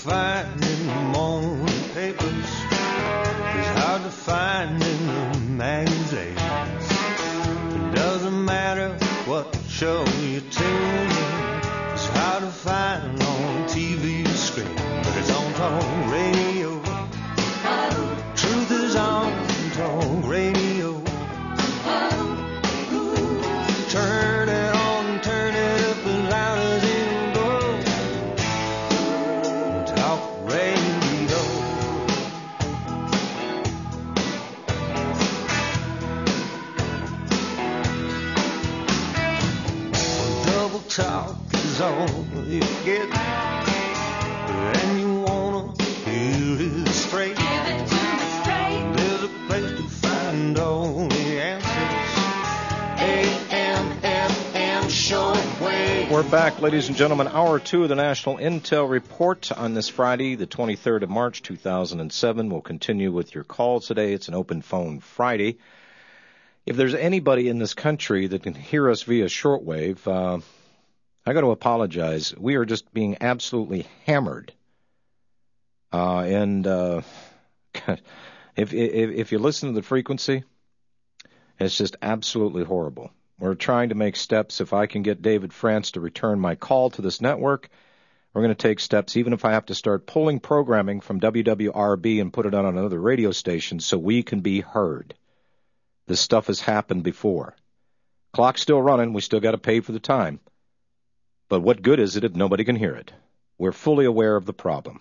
find in the morning papers is hard to find in the magazines. It doesn't matter what show you tune in, it's hard to find on TV screen, but it's on talk radio. Truth is on talk radio. Turn it on, turn it up as loud as it goes. Talk radio. Double talk is all you get, and you wanna hear it straight. Give it to me straight. There's a place to find all the answers. AM/FM shortwave. We're back, ladies and gentlemen. Hour 2 of the National Intel Report on this Friday, the 23rd of March, 2007. We'll continue with your calls today. It's an open phone Friday. If there's anybody in this country that can hear us via shortwave, I got to apologize. We are just being absolutely hammered. If you listen to the frequency, it's just absolutely horrible. We're trying to make steps. If I can get David France to return my call to this network, we're going to take steps, even if I have to start pulling programming from WWRB and put it on another radio station so we can be heard. This stuff has happened before. Clock's still running. We still got to pay for the time. But what good is it if nobody can hear it? We're fully aware of the problem.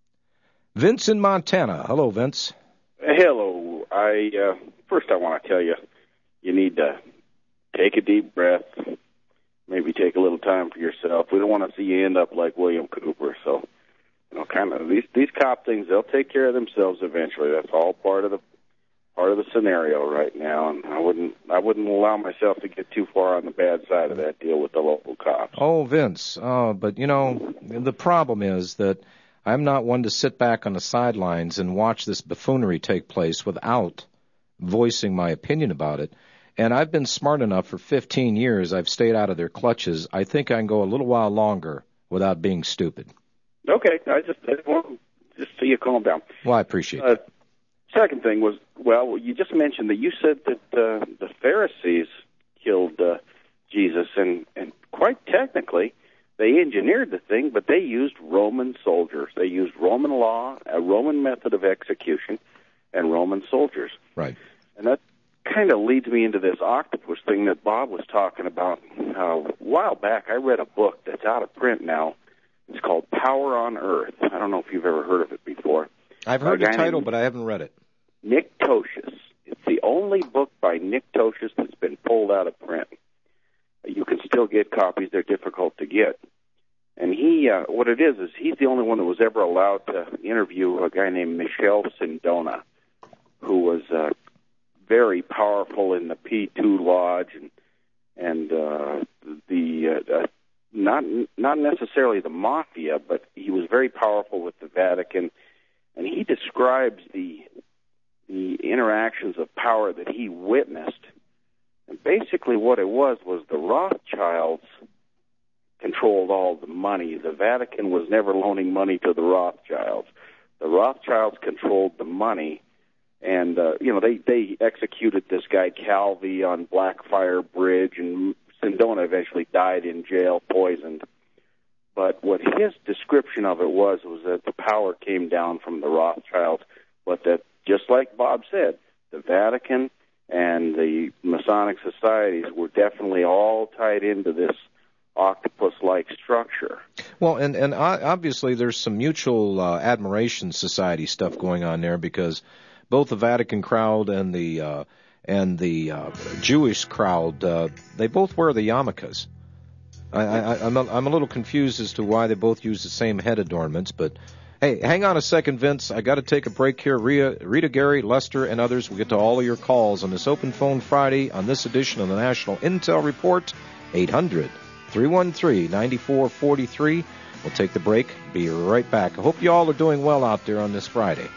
Vince in Montana. Hello, Vince. Hello. First I want to tell you, you need to take a deep breath, maybe take a little time for yourself. We don't want to see you end up like William Cooper. So, kind of these cop things, they'll take care of themselves eventually. That's all part of the scenario right now, and I wouldn't allow myself to get too far on the bad side of that deal with the local cops. Oh, Vince, but the problem is that I'm not one to sit back on the sidelines and watch this buffoonery take place without voicing my opinion about it. And I've been smart enough for 15 years. I've stayed out of their clutches. I think I can go a little while longer without being stupid. Okay, I want to see you calm down. Well, I appreciate it. Second thing was, you just mentioned that you said that the Pharisees killed Jesus, and quite technically, they engineered the thing, but they used Roman soldiers. They used Roman law, a Roman method of execution, and Roman soldiers. Right. And that kind of leads me into this octopus thing that Bob was talking about. A while back, I read a book that's out of print now. It's called Power on Earth. I don't know if you've ever heard of it before. I've heard the title, but I haven't read it. Nick Tosches. It's the only book by Nick Tosches that's been pulled out of print. You can still get copies. They're difficult to get. And what it is he's the only one that was ever allowed to interview a guy named Michel Sindona, who was very powerful in the P2 Lodge and not necessarily the mafia, but he was very powerful with the Vatican. And he describes the interactions of power that he witnessed. And basically what it was the Rothschilds controlled all the money. The Vatican was never loaning money to the Rothschilds. The Rothschilds controlled the money. And, they executed this guy Calvi on Blackfire Bridge, and Sindona eventually died in jail, poisoned. But what his description of it was that the power came down from the Rothschilds, but that, just like Bob said, the Vatican and the Masonic societies were definitely all tied into this octopus-like structure. Well, and obviously there's some mutual admiration society stuff going on there, because both the Vatican crowd and the Jewish crowd, they both wear the yarmulkes. I'm a little confused as to why they both use the same head adornments, but hey, hang on a second, Vince. I got to take a break here. Rita, Gary, Lester, and others will get to all of your calls on this Open Phone Friday on this edition of the National Intel Report, 800-313-9443. We'll take the break. Be right back. I hope you all are doing well out there on this Friday.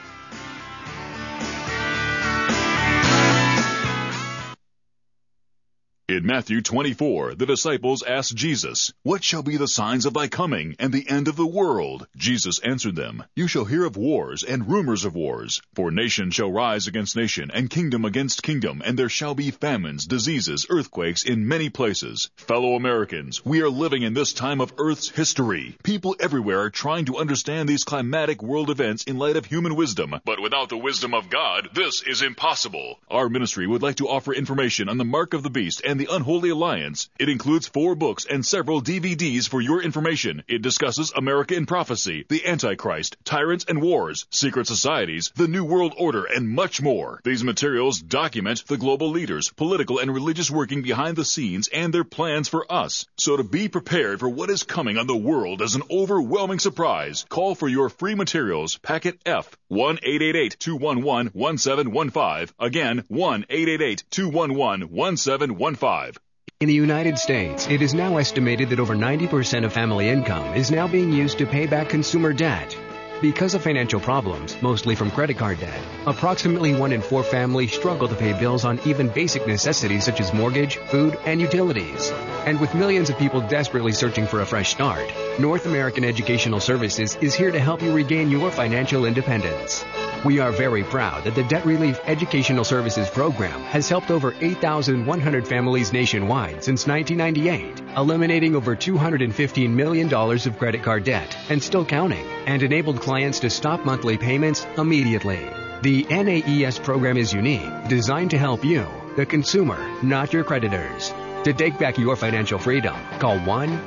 In Matthew 24, the disciples asked Jesus, "What shall be the signs of thy coming and the end of the world?" Jesus answered them, "You shall hear of wars and rumors of wars. For nation shall rise against nation, and kingdom against kingdom, and there shall be famines, diseases, earthquakes in many places." Fellow Americans, we are living in this time of Earth's history. People everywhere are trying to understand these climatic world events in light of human wisdom. But without the wisdom of God, this is impossible. Our ministry would like to offer information on the mark of the beast and the unholy alliance. It includes 4 books and several DVDs for your information. It discusses America in prophecy, the Antichrist, tyrants and wars, secret societies, the New World Order, and much more. These materials document the global leaders, political and religious working behind the scenes and their plans for us. So to be prepared for what is coming on the world as an overwhelming surprise, call for your free materials, packet F, 1-888-211-1715. Again, 1-888-211-1715. In the United States, it is now estimated that over 90% of family income is now being used to pay back consumer debt. Because of financial problems, mostly from credit card debt, approximately 1 in 4 families struggle to pay bills on even basic necessities such as mortgage, food, and utilities. And with millions of people desperately searching for a fresh start, North American Educational Services is here to help you regain your financial independence. We are very proud that the Debt Relief Educational Services Program has helped over 8,100 families nationwide since 1998, eliminating over $215 million of credit card debt and still counting, and enabled clients to stop monthly payments immediately. The NAES program is unique, designed to help you, the consumer, not your creditors. To take back your financial freedom, call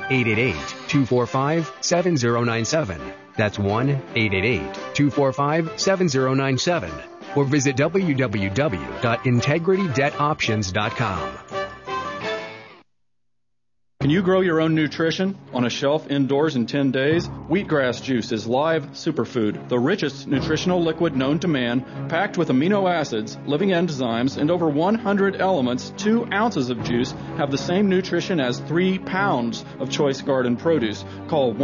1-888-245-7097. That's 1-888-245-7097. Or visit www.integritydebtoptions.com. Can you grow your own nutrition on a shelf indoors in 10 days? Wheatgrass juice is live superfood, the richest nutritional liquid known to man, packed with amino acids, living enzymes, and over 100 elements. 2 ounces of juice have the same nutrition as 3 pounds of choice garden produce. Call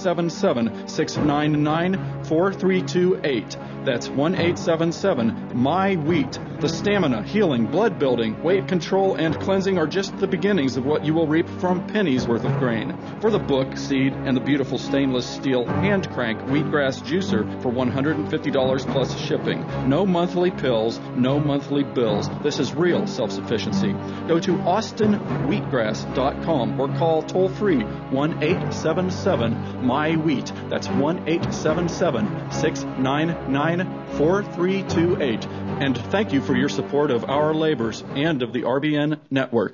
1-877-699-4328. That's 1-877-MY-WHEAT. The stamina, healing, blood building, weight control, and cleansing are just the beginnings of what you will reap from pennies worth of grain. For the book, seed, and the beautiful stainless steel hand crank wheatgrass juicer for $150 plus shipping. No monthly pills, no monthly bills. This is real self-sufficiency. Go to austinwheatgrass.com or call toll-free 1-877-MY-WHEAT. That's 1-877-699-4328. And thank you for your support of our labors and of the RBN network.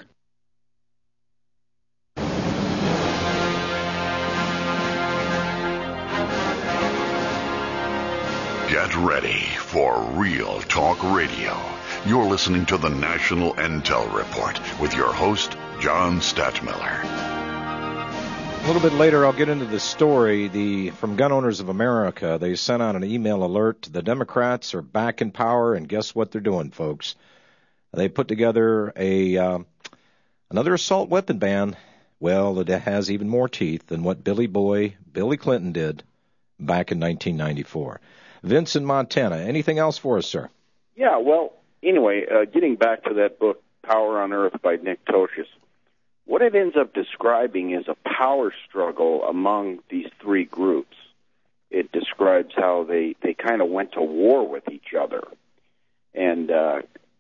Get ready for Real Talk Radio. You're listening to the National Intel Report with your host, John Stadtmiller. A little bit later, I'll get into the story. From Gun Owners of America, they sent out an email alert. The Democrats are back in power, and guess what they're doing, folks? They put together another assault weapon ban. Well, it has even more teeth than what Billy Clinton did back in 1994. Vince in Montana, anything else for us, sir? Yeah, well, anyway, getting back to that book, Power on Earth by Nick Tosches, what it ends up describing is a power struggle among these 3 groups. It describes how they kind of went to war with each other. And the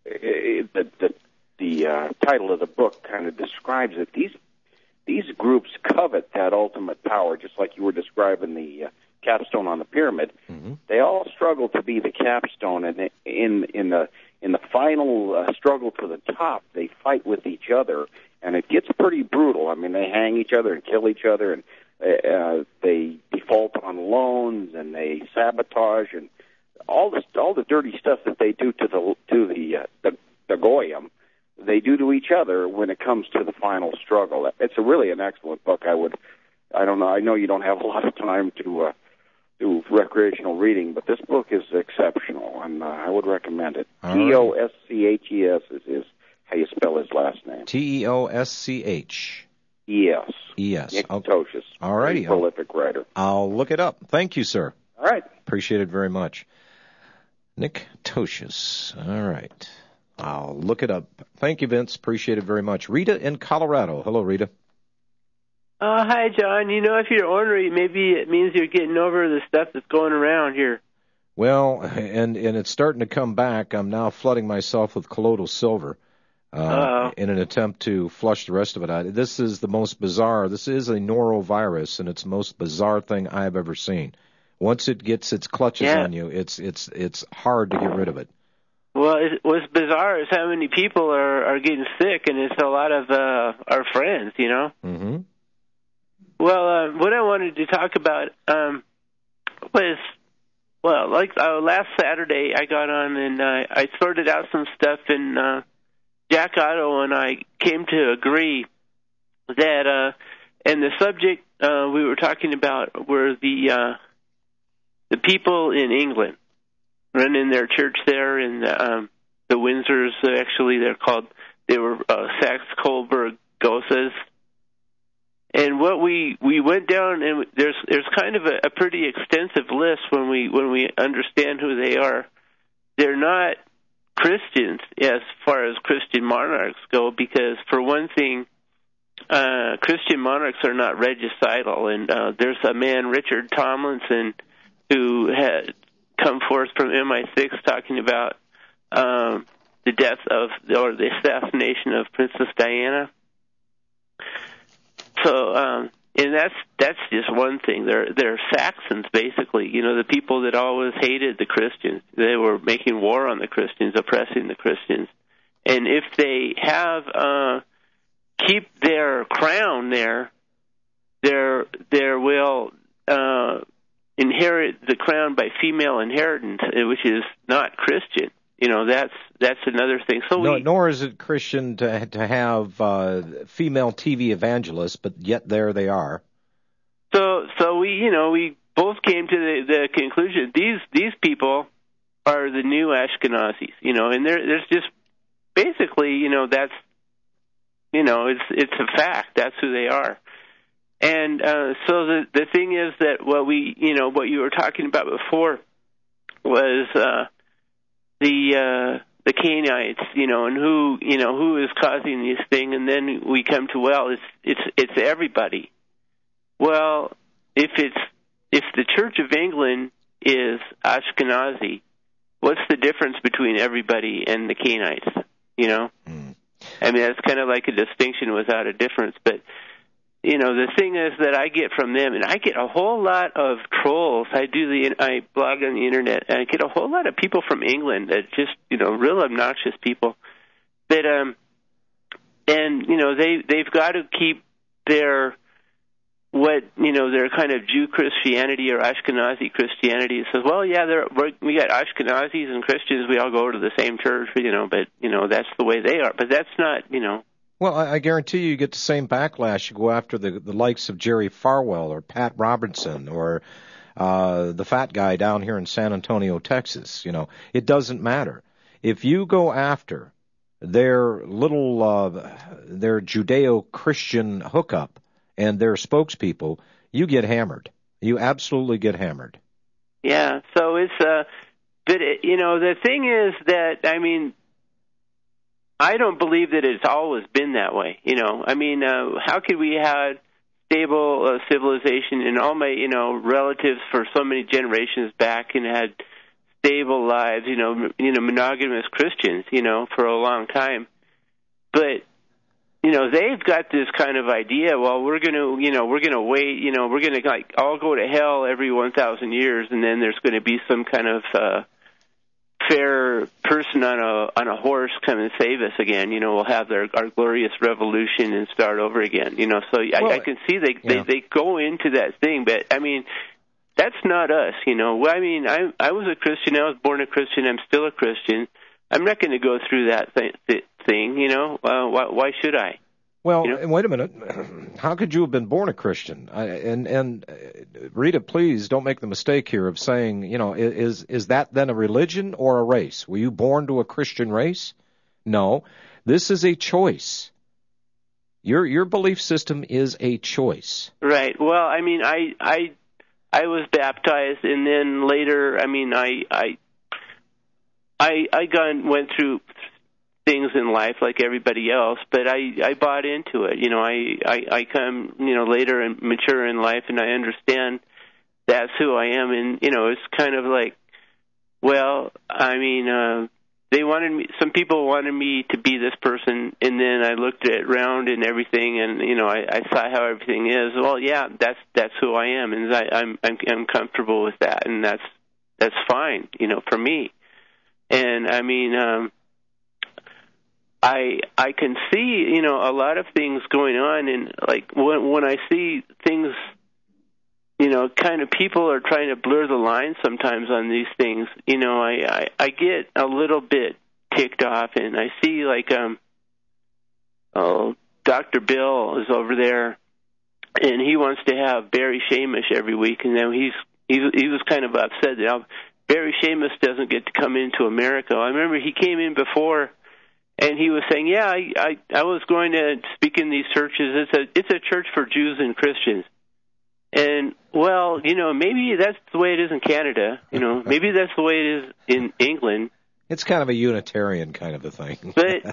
title of the book kind of describes it. These groups covet that ultimate power, just like you were describing the capstone on the pyramid. Mm-hmm. They all struggle to be the capstone, and in the final struggle to the top, they fight with each other, and it gets pretty brutal. I mean, they hang each other and kill each other, and they default on loans, and they sabotage, and all the dirty stuff that they do to the Goyim, they do to each other when it comes to the final struggle. It's really an excellent book. I don't know. I know you don't have a lot of time to do recreational reading, but this book is exceptional, and I would recommend it. Tosches is how you spell his last name. Teosch. Yes. Nick Tosches. All righty. Prolific writer. I'll look it up. Thank you, sir. All right. Appreciate it very much. Nick Tosches. All right. I'll look it up. Thank you, Vince. Appreciate it very much. Rita in Colorado. Hello, Rita. Hi, John. If you're ornery, maybe it means you're getting over the stuff that's going around here. Well, and it's starting to come back. I'm now flooding myself with colloidal silver in an attempt to flush the rest of it out. This is the most bizarre. This is a norovirus, and it's the most bizarre thing I've ever seen. Once it gets its clutches on you, it's hard to get rid of it. Well, what's bizarre is how many people are getting sick, and it's a lot of our friends, Mm-hmm. Well, what I wanted to talk about was, last Saturday I got on and I sorted out some stuff, and Jack Otto and I came to agree that, and the subject we were talking about were the people in England running their church there in the Windsors. Actually, they were Saxe-Coburg Gosses. And what we went down, and there's kind of a pretty extensive list when we understand who they are. They're not Christians as far as Christian monarchs go, because for one thing, Christian monarchs are not regicidal. And there's a man, Richard Tomlinson, who had come forth from MI6 talking about the death or the assassination of Princess Diana. So, and that's just one thing. They're Saxons, basically. The people that always hated the Christians. They were making war on the Christians, oppressing the Christians. And if they have keep their crown there, they will inherit the crown by female inheritance, which is not Christian. That's another thing. So nor is it Christian to have female TV evangelists, but yet there they are. So we both came to the conclusion these people are the new Ashkenazis, and there's just basically that's it's a fact. That's who they are. And so the thing is that what you were talking about before was the Canaanites, and who is causing these things, and then we come to it's everybody. Well, if the Church of England is Ashkenazi, what's the difference between everybody and the Canaanites? I mean, that's kind of like a distinction without a difference. But the thing is that I get from them, and I get a whole lot of trolls. I blog on the internet, and I get a whole lot of people from England that just, real obnoxious people. That they've got to keep their kind of Jew Christianity or Ashkenazi Christianity. It says, well, yeah, we got Ashkenazis and Christians. We all go to the same church, but that's the way they are. But that's not, Well, I guarantee you get the same backlash. You go after the likes of Jerry Falwell or Pat Robertson or the fat guy down here in San Antonio, Texas. It doesn't matter. If you go after their their Judeo-Christian hookup and their spokespeople, you get hammered. You absolutely get hammered. Yeah. So it's but the thing is that I don't believe that it's always been that way. How could we have stable civilization and all my, relatives for so many generations back and had stable lives, monogamous Christians, for a long time. But, they've got this kind of idea, well, we're going to wait, we're going to all go to hell every 1,000 years, and then there's going to be some kind of fair person on a horse come and save us again. We'll have our glorious revolution and start over again. So I can see they go into that thing, but that's not us. I was a Christian. I was born a Christian. I'm still a Christian. I'm not going to go through that thing. Why should I? Well, wait a minute. How could you have been born a Christian? And Rita, please don't make the mistake here of saying, is that then a religion or a race? Were you born to a Christian race? No. This is a choice. Your belief system is a choice. Right. Well, I was baptized, and then later, went through things in life like everybody else, but I bought into it. I come, later and mature in life, and I understand that's who I am. And, it's kind of like, well, I mean, some people wanted me to be this person, and then I looked around and everything, and, I saw how everything is. Well, yeah, that's who I am, and I'm comfortable with that, and that's fine, for me. And I mean, I can see, a lot of things going on, and like when I see things, kind of people are trying to blur the lines sometimes on these things. I get a little bit ticked off, and I see like Dr. Bill is over there, and he wants to have Barry Shamish every week, and then he was kind of upset that Barry Shamish doesn't get to come into America. I remember he came in before, and he was saying, "Yeah, I was going to speak in these churches. It's a church for Jews and Christians." And, well, maybe that's the way it is in Canada. Maybe that's the way it is in England. It's kind of a Unitarian kind of a thing. But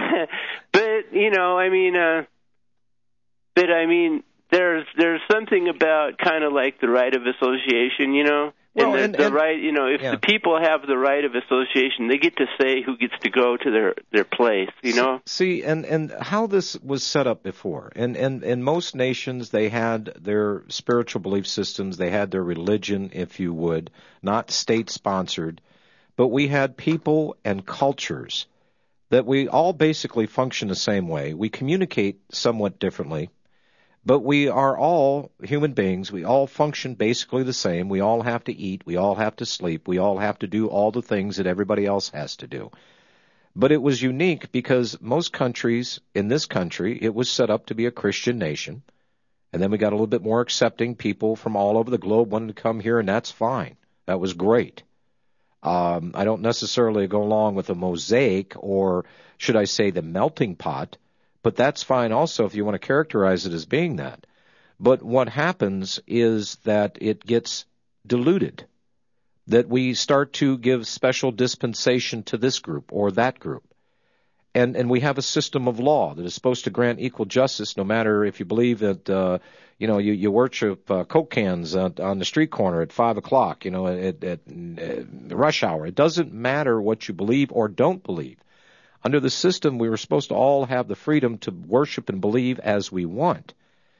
there's something about kind of like the right of association, Well, and the right, if the people have the right of association, they get to say who gets to go to their place, See, and how this was set up before. And in most nations, they had their spiritual belief systems, they had their religion, if you would, not state-sponsored. But we had people and cultures that we all basically function the same way. We communicate somewhat differently. But we are all human beings. We all function basically the same. We all have to eat. We all have to sleep. We all have to do all the things that everybody else has to do. But it was unique because most countries, in this country, it was set up to be a Christian nation. And then we got a little bit more accepting. People from all over the globe wanted to come here, and that's fine. That was great. I don't necessarily go along with a mosaic, or should I say the melting pot. But that's fine also if you want to characterize it as being that. But what happens is that it gets diluted, that we start to give special dispensation to this group or that group. And we have a system of law that is supposed to grant equal justice no matter if you believe that, you worship Coke cans on the street corner at 5 o'clock, at rush hour. It doesn't matter what you believe or don't believe. Under the system, we were supposed to all have the freedom to worship and believe as we want.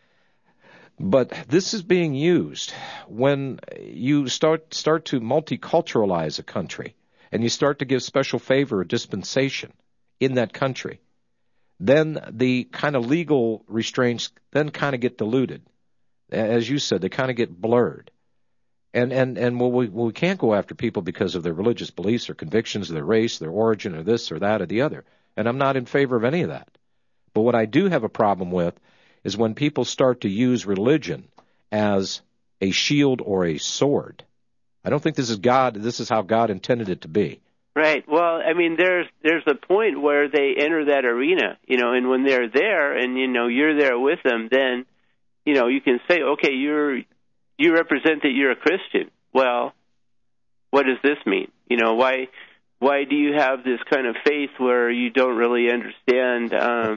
But this is being used when you start to multiculturalize a country and you start to give special favor or dispensation in that country. Then the kind of legal restraints then kind of get diluted. As you said, they kind of get blurred. And we can't go after people because of their religious beliefs or convictions, or their race, their origin, or this or that or the other. And I'm not in favor of any of that. But what I do have a problem with is when people start to use religion as a shield or a sword. I don't think this is God. This is how God intended it to be. Right. Well, I mean, there's a point where they enter that arena, and when they're there and, you're there with them, then, you can say, okay, you represent that you're a Christian. Well, what does this mean? Why do you have this kind of faith where you don't really understand?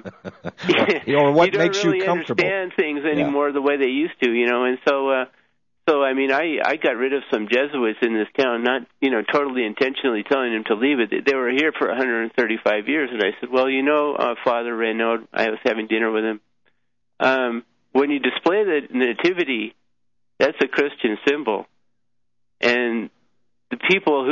Or what makes you comfortable? Understand things anymore the way they used to, And so I mean, I got rid of some Jesuits in this town, not totally intentionally telling them to leave it. They were here for 135 years, and I said, well, Father Renaud, I was having dinner with him. When you display the nativity, that's a Christian symbol, and the people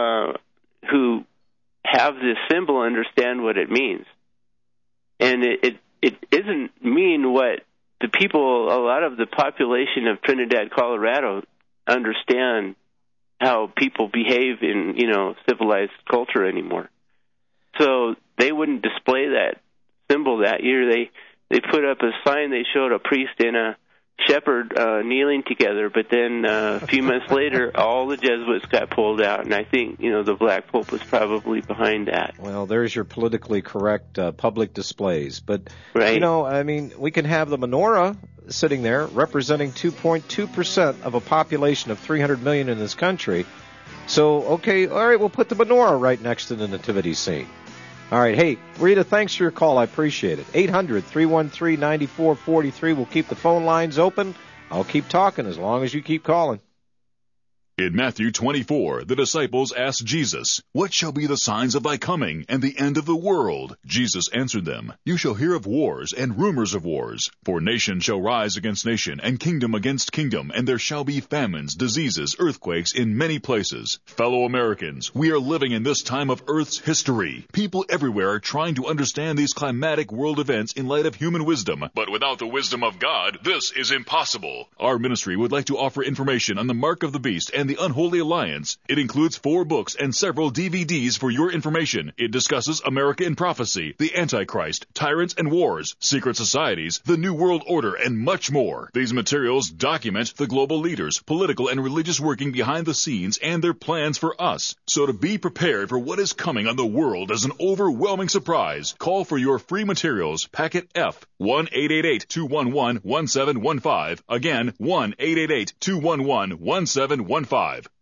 who have this symbol understand what it means, and it doesn't mean what the people, a lot of the population of Trinidad, Colorado, understand how people behave in civilized culture anymore. So they wouldn't display that symbol that year. They put up a sign. They showed a priest and a shepherd kneeling together, but then a few months later, all the Jesuits got pulled out, and I think the Black Pope was probably behind that. Well, there's your politically correct public displays, but right. I mean, we can have the menorah sitting there representing 2.2% of a population of 300 million in this country. So, okay, all right, we'll put the menorah right next to the nativity scene. All right. Hey, Rita, thanks for your call. I appreciate it. 800-313-9443. We'll keep the phone lines open. I'll keep talking as long as you keep calling. In Matthew 24, the disciples asked Jesus, "What shall be the signs of thy coming and the end of the world?" Jesus answered them, "You shall hear of wars and rumors of wars. For nation shall rise against nation, and kingdom against kingdom, and there shall be famines, diseases, earthquakes in many places." Fellow Americans, we are living in this time of Earth's history. People everywhere are trying to understand these climatic world events in light of human wisdom. But without the wisdom of God, this is impossible. Our ministry would like to offer information on the mark of the beast and the Unholy Alliance. It includes 4 books and several DVDs for your information. It discusses America in prophecy, the Antichrist, tyrants and wars, secret societies, the New World Order, and much more. These materials document the global leaders, political and religious working behind the scenes and their plans for us. So to be prepared for what is coming on the world as an overwhelming surprise, call for your free materials, Packet F, 1-888-211-1715. Again, 1-888-211-1715.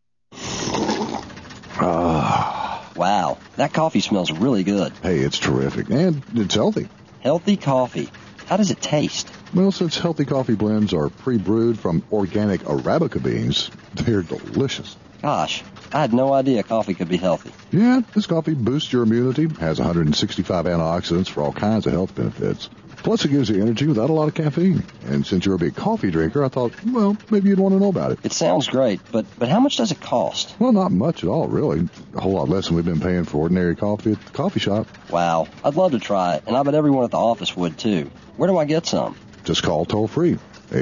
Wow, that coffee smells really good. Hey, it's terrific, and it's healthy. Healthy coffee. How does it taste? Well, since healthy coffee blends are pre-brewed from organic Arabica beans, they're delicious. Gosh, I had no idea coffee could be healthy. Yeah, this coffee boosts your immunity, has 165 antioxidants for all kinds of health benefits. Plus, it gives you energy without a lot of caffeine. And since you're a big coffee drinker, I thought, well, maybe you'd want to know about it. It sounds great, but how much does it cost? Well, not much at all, really. A whole lot less than we've been paying for ordinary coffee at the coffee shop. Wow, I'd love to try it, and I bet everyone at the office would, too. Where do I get some? Just call toll-free,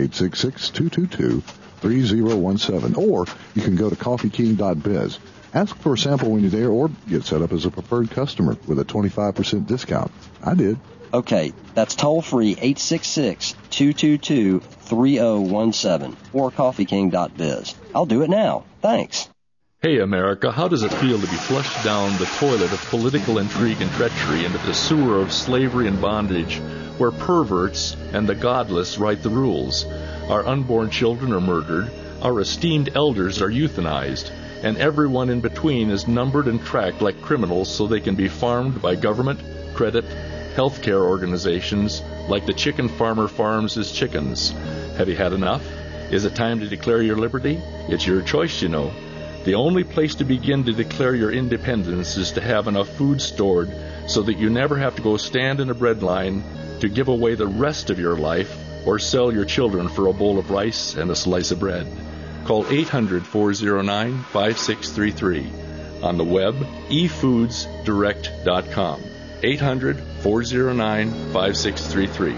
866-222-3017. Or you can go to coffeeking.biz. Ask for a sample when you're there, or get set up as a preferred customer with a 25% discount. I did. Okay, that's toll-free, 866-222-3017, or coffeeking.biz. I'll do it now. Thanks. Hey, America, how does it feel to be flushed down the toilet of political intrigue and treachery into the sewer of slavery and bondage, where perverts and the godless write the rules? Our unborn children are murdered, our esteemed elders are euthanized, and everyone in between is numbered and tracked like criminals so they can be farmed by government, credit, healthcare organizations like the chicken farmer farms his chickens. Have you had enough? Is it time to declare your liberty? It's your choice, you know. The only place to begin to declare your independence is to have enough food stored so that you never have to go stand in a bread line to give away the rest of your life or sell your children for a bowl of rice and a slice of bread. Call 800-409-5633. On the web, efoodsdirect.com. 800-409-5633.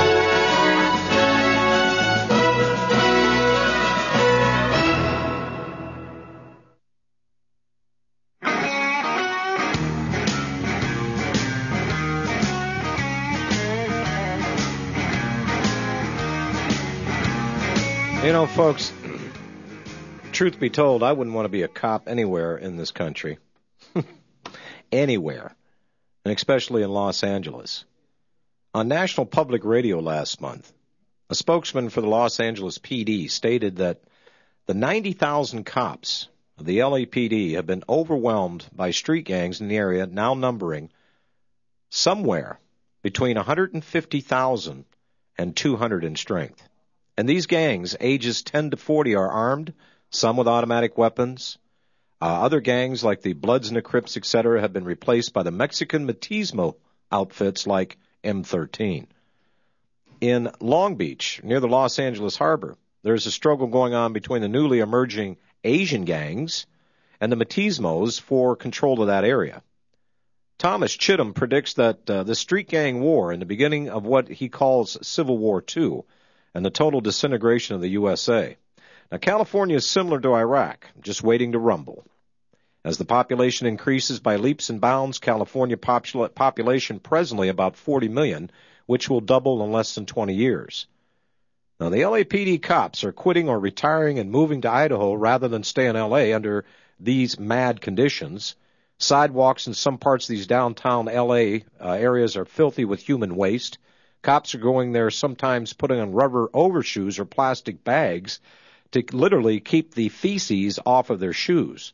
You know, folks, truth be told, I wouldn't want to be a cop anywhere in this country. Anywhere. And especially in Los Angeles. On National Public Radio last month, a spokesman for the Los Angeles PD stated that the 90,000 cops of the LAPD have been overwhelmed by street gangs in the area, now numbering somewhere between 150,000 and 200 in strength. And these gangs, ages 10 to 40, are armed, some with automatic weapons. Other gangs, like the Bloods and the Crips, etc., have been replaced by the Mexican Machismo outfits like M13. In Long Beach, near the Los Angeles harbor, there's a struggle going on between the newly emerging Asian gangs and the Machismos for control of that area. Thomas Chittum predicts that the street gang war and the beginning of what he calls Civil War II and the total disintegration of the USA. Now, California is similar to Iraq, just waiting to rumble. As the population increases by leaps and bounds, California population presently about 40 million, which will double in less than 20 years. Now, the LAPD cops are quitting or retiring and moving to Idaho rather than stay in L.A. under these mad conditions. Sidewalks in some parts of these downtown L.A. Areas are filthy with human waste. Cops are going there sometimes putting on rubber overshoes or plastic bags to literally keep the feces off of their shoes.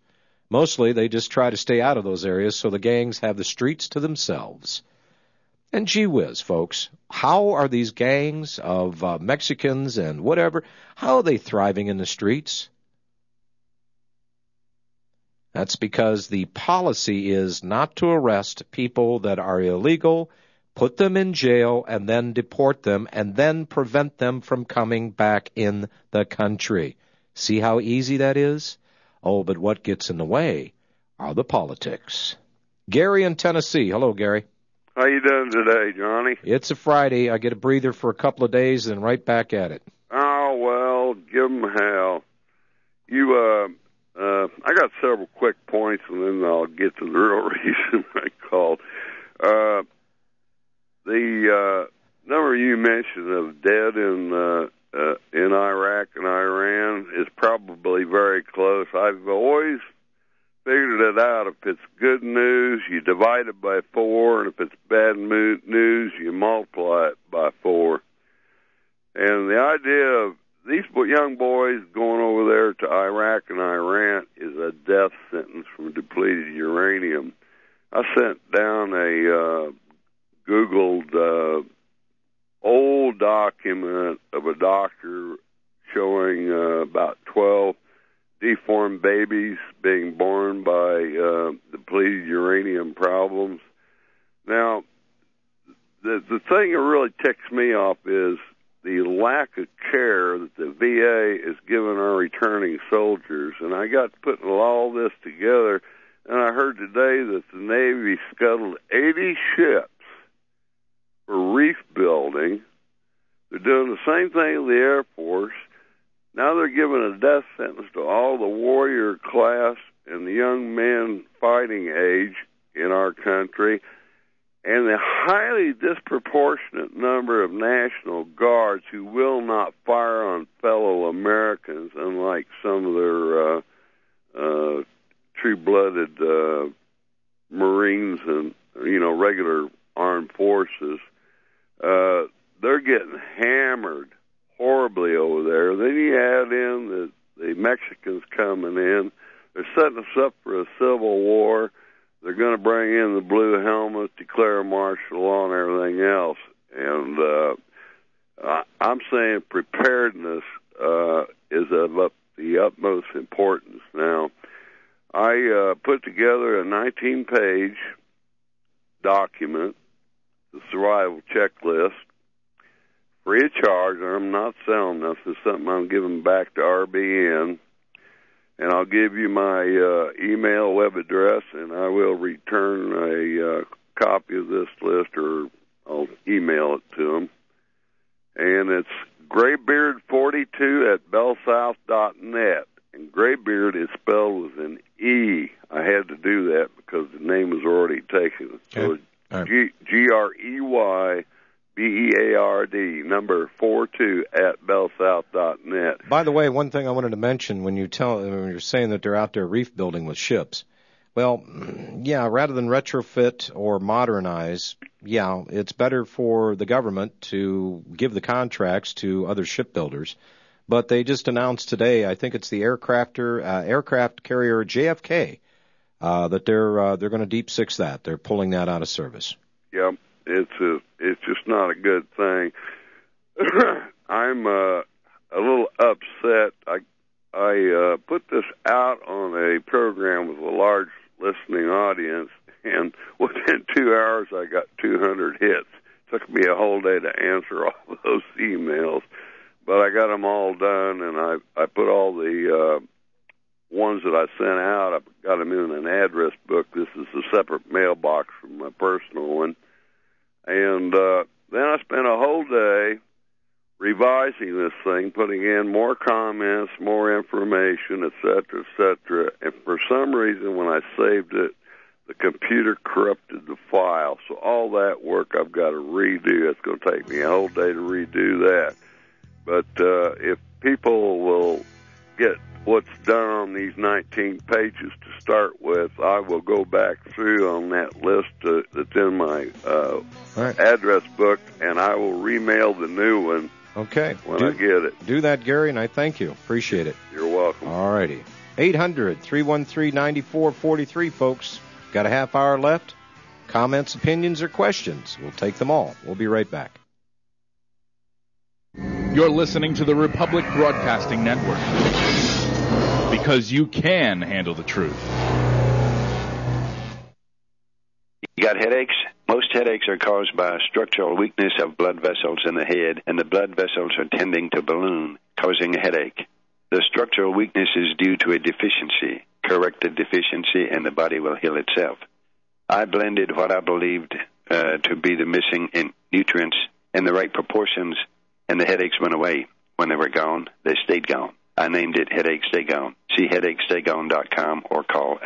Mostly they just try to stay out of those areas so the gangs have the streets to themselves. And gee whiz, folks, how are these gangs of Mexicans and whatever, how are they thriving in the streets? That's because the policy is not to arrest people that are illegal, put them in jail, and then deport them, and then prevent them from coming back in the country. See how easy that is? Oh, but what gets in the way are the politics. Gary in Tennessee. Hello, Gary. How you doing today, Johnny? It's a Friday. I get a breather for a couple of days and right back at it. Oh, well, give 'em hell. I got several quick points, and then I'll get to the real reason I called. The number you mentioned of dead in Iraq and Iran is probably very close. I've always figured it out. If it's good news, you divide it by 4, and if it's bad news, you multiply it by 4. And the idea of these young boys going over there to Iraq and Iran is a death sentence from depleted uranium. I sent down a Googled old document of a doctor showing about 12 deformed babies being born by depleted uranium problems. Now, the thing that really ticks me off is the lack of care that the VA is giving our returning soldiers. And I got putting all this together, and I heard today that the Navy scuttled 80 ships for reef building. They're doing the same thing with the Air Force. Now they're giving a death sentence to all the warrior class and the young men fighting age in our country, and the highly disproportionate number of National Guards who will not fire on fellow Americans, unlike some of their true-blooded Marines and, regular armed forces. They're getting hammered horribly over there. Then you add in the Mexicans coming in. They're setting us up for a civil war. They're going to bring in the blue helmets, declare martial law, and everything else. And I'm saying preparedness is of the utmost importance. Now, I put together a 19-page document, the survival checklist, free of charge. I'm not selling this. It's something I'm giving back to RBN. And I'll give you my email, web address, and I will return a copy of this list, or I'll email it to them. And it's graybeard42@bellsouth.net. And Graybeard is spelled with an E. I had to do that because the name was already taken. So it's GREYBEARD, number 42@bellsouth.net. By the way, one thing I wanted to mention when you're saying that they're out there reef building with ships. Well, yeah, rather than retrofit or modernize, yeah, it's better for the government to give the contracts to other shipbuilders. But they just announced today, I think it's the aircraft carrier JFK, that they're going to deep six that. They're pulling that out of service. Yep. It's just not a good thing. I'm a little upset. I put this out on a program with a large listening audience, and within 2 hours I got 200 hits. It took me a whole day to answer all those emails, but I got them all done, and I put all the ones that I sent out, I got them in an address book. This is a separate mailbox from my personal one. And then I spent a whole day revising this thing, putting in more comments, more information, et cetera, and for some reason when I saved it, the computer corrupted the file. So all that work I've got to redo. It's going to take me a whole day to redo that. But if people will get what's done on these 19 pages to start with, I will go back through on that list that's in my address book, and I will remail the new one when I get it. Do that, Gary, and I thank you. Appreciate it. You're welcome. All righty. 800-313-9443, folks. Got a half hour left? Comments, opinions, or questions? We'll take them all. We'll be right back. You're listening to the Republic Broadcasting Network, because you can handle the truth. You got headaches? Most headaches are caused by a structural weakness of blood vessels in the head, and the blood vessels are tending to balloon, causing a headache. The structural weakness is due to a deficiency. Correct the deficiency, and the body will heal itself. I blended what I believed to be the missing nutrients in the right proportions, and the headaches went away. When they were gone, they stayed gone. I named it Headache Stay Gone. See headachestay-gone.com or call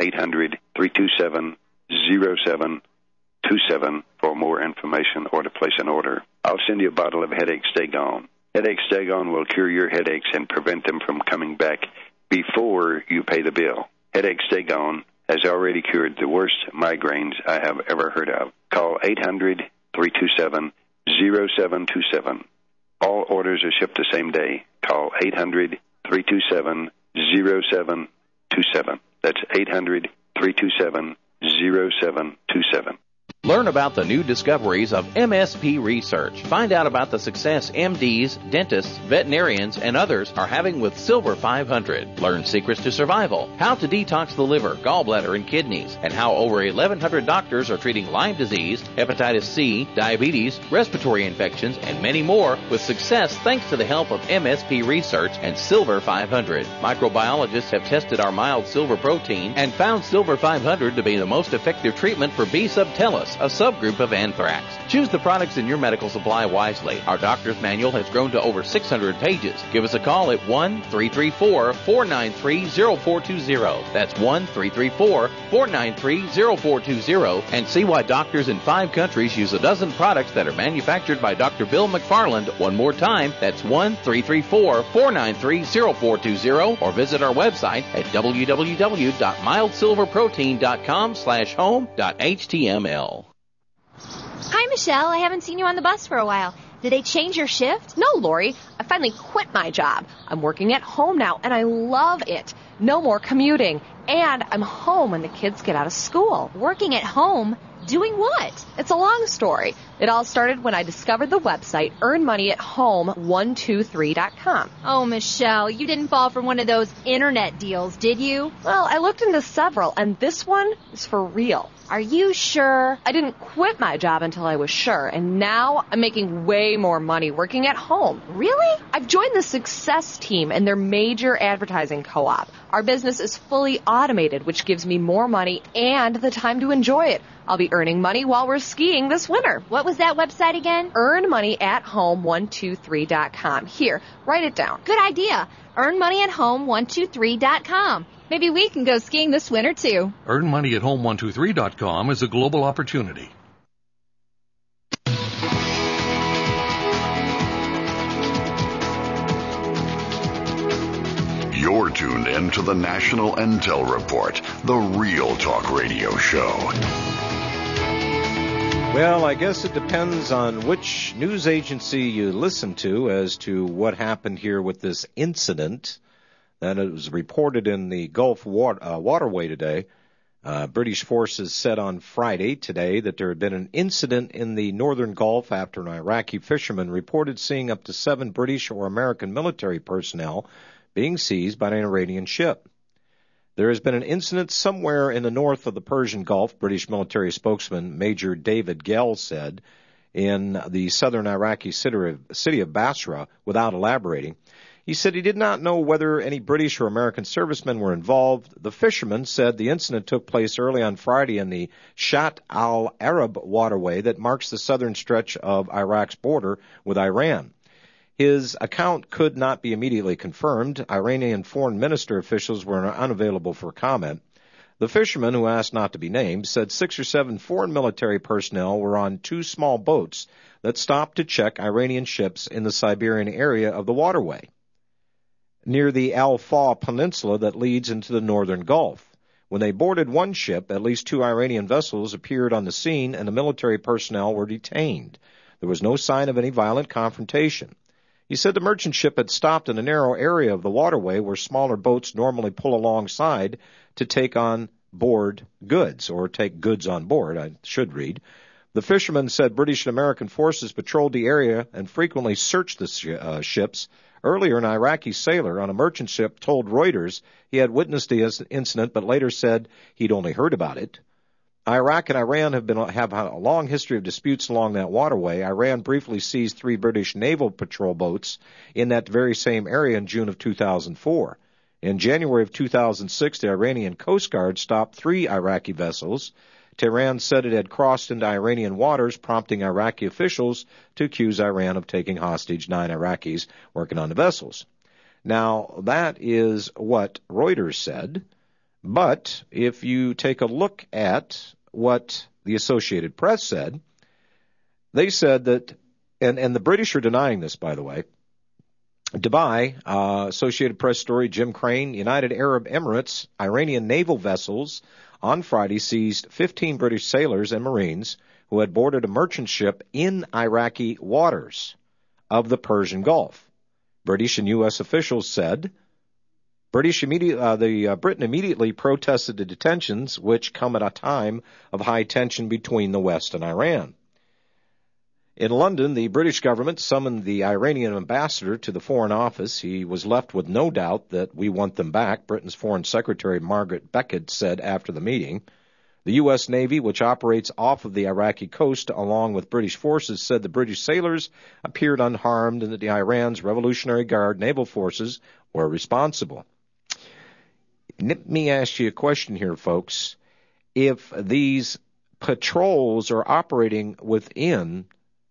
800-327-0727 for more information or to place an order. I'll send you a bottle of Headache Stay Gone. Headache Stay Gone will cure your headaches and prevent them from coming back before you pay the bill. Headache Stay Gone has already cured the worst migraines I have ever heard of. Call 800-327-0727. All orders are shipped the same day. Call 800-327-0727. That's 800-327-0727. Learn about the new discoveries of MSP research. Find out about the success MDs, dentists, veterinarians, and others are having with Silver 500. Learn secrets to survival, how to detox the liver, gallbladder, and kidneys, and how over 1,100 doctors are treating Lyme disease, hepatitis C, diabetes, respiratory infections, and many more with success thanks to the help of MSP research and Silver 500. Microbiologists have tested our mild silver protein and found Silver 500 to be the most effective treatment for B. subtilis, a subgroup of anthrax. Choose the products in your medical supply wisely. Our doctor's manual has grown to over 600 pages. Give us a call at 1-334-493-0420. That's 1-334-493-0420 and see why doctors in 5 countries use a dozen products that are manufactured by Dr. Bill McFarland. One more time, that's 1-334-493-0420 or visit our website at www.mildsilverprotein.com/home.html. Hi, Michelle. I haven't seen you on the bus for a while. Did they change your shift? No, Lori. I finally quit my job. I'm working at home now, and I love it. No more commuting. And I'm home when the kids get out of school. Working at home? Doing what? It's a long story. It all started when I discovered the website earnmoneyathome123.com. Oh, Michelle, you didn't fall for one of those internet deals, did you? Well, I looked into several, and this one is for real. Are you sure? I didn't quit my job until I was sure, and now I'm making way more money working at home. Really? I've joined the Success Team and their major advertising co-op. Our business is fully automated, which gives me more money and the time to enjoy it. I'll be earning money while we're skiing this winter. What was that website again? earnmoneyathome123.com. Here, write it down. Good idea. earnmoneyathome123.com. Maybe we can go skiing this winter, too. earnmoneyathome123.com is a global opportunity. You're tuned in to the National Intel Report, the Real Talk Radio Show. Well, I guess it depends on which news agency you listen to as to what happened here with this incident. That it was reported in the Gulf waterway today. British forces said on Friday today that there had been an incident in the northern Gulf after an Iraqi fisherman reported seeing up to 7 British or American military personnel being seized by an Iranian ship. There has been an incident somewhere in the north of the Persian Gulf, British military spokesman Major David Gell said, in the southern Iraqi city of Basra, without elaborating. He said he did not know whether any British or American servicemen were involved. The fisherman said the incident took place early on Friday in the Shat al-Arab waterway that marks the southern stretch of Iraq's border with Iran. His account could not be immediately confirmed. Iranian foreign minister officials were unavailable for comment. The fisherman, who asked not to be named, said 6 or 7 foreign military personnel were on 2 small boats that stopped to check Iranian ships in the Siberian area of the waterway, near the Al-Faw Peninsula that leads into the northern Gulf. When they boarded one ship, at least 2 Iranian vessels appeared on the scene and the military personnel were detained. There was no sign of any violent confrontation. He said the merchant ship had stopped in a narrow area of the waterway where smaller boats normally pull alongside to take on board goods, or take goods on board, I should read. The fishermen said British and American forces patrolled the area and frequently searched the ships. Earlier, an Iraqi sailor on a merchant ship told Reuters he had witnessed the incident, but later said he'd only heard about it. Iraq and Iran have had a long history of disputes along that waterway. Iran briefly seized 3 British naval patrol boats in that very same area in June of 2004. In January of 2006, the Iranian Coast Guard stopped 3 Iraqi vessels. Tehran said it had crossed into Iranian waters, prompting Iraqi officials to accuse Iran of taking hostage 9 Iraqis working on the vessels. Now, that is what Reuters said. But if you take a look at what the Associated Press said, they said that, and the British are denying this, by the way, Dubai, Associated Press story, Jim Crane, United Arab Emirates, Iranian naval vessels on Friday seized 15 British sailors and Marines who had boarded a merchant ship in Iraqi waters of the Persian Gulf. British and U.S. officials said Britain immediately protested the detentions, which come at a time of high tension between the West and Iran. In London, the British government summoned the Iranian ambassador to the Foreign Office. He was left with no doubt that we want them back, Britain's Foreign Secretary Margaret Beckett said after the meeting. The U.S. Navy, which operates off of the Iraqi coast along with British forces, said the British sailors appeared unharmed and that the Iran's Revolutionary Guard naval forces were responsible. Let me ask you a question here, folks. If these patrols are operating within